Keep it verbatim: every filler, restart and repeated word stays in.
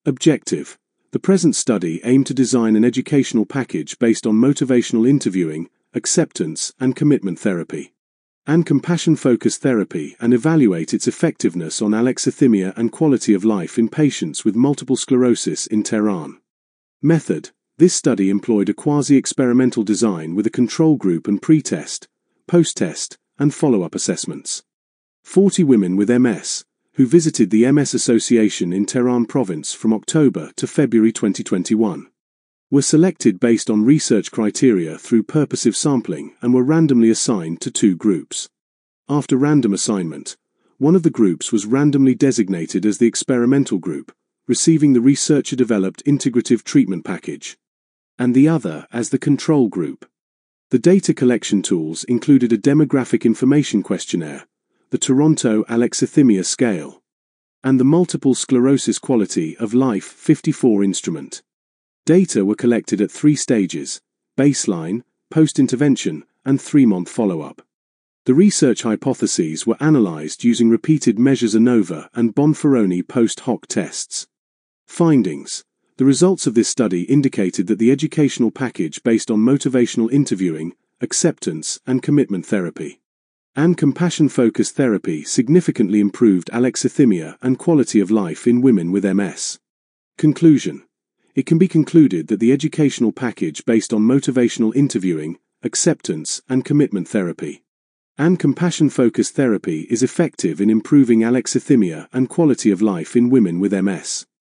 Objective: the present study aimed to design an educational package based on motivational interviewing, acceptance and commitment therapy, and compassion-focused therapy, and evaluate its effectiveness on alexithymia and quality of life in patients with multiple sclerosis in Tehran. Method: this study employed a quasi-experimental design with a control group and pre-test, post-test, and follow-up assessments. forty women with M S, who visited the M S Association in Tehran province from October to February twenty twenty-one, were selected based on research criteria through purposive sampling and were randomly assigned to two groups. After random assignment, one of the groups was randomly designated as the experimental group, receiving the researcher-developed integrative treatment package, and the other as the control group. The data collection tools included a demographic information questionnaire, the Toronto Alexithymia Scale, and the Multiple Sclerosis Quality of Life fifty-four instrument. Data were collected at three stages: baseline, post-intervention, and three-month follow-up. The research hypotheses were analyzed using repeated measures ANOVA and Bonferroni post-hoc tests. Findings: the results of this study indicated that the educational package based on motivational interviewing, acceptance and commitment therapy, and compassion-focused therapy significantly improved alexithymia and quality of life in women with M S. Conclusion: it can be concluded that the educational package based on motivational interviewing, acceptance and commitment therapy, and compassion-focused therapy is effective in improving alexithymia and quality of life in women with M S.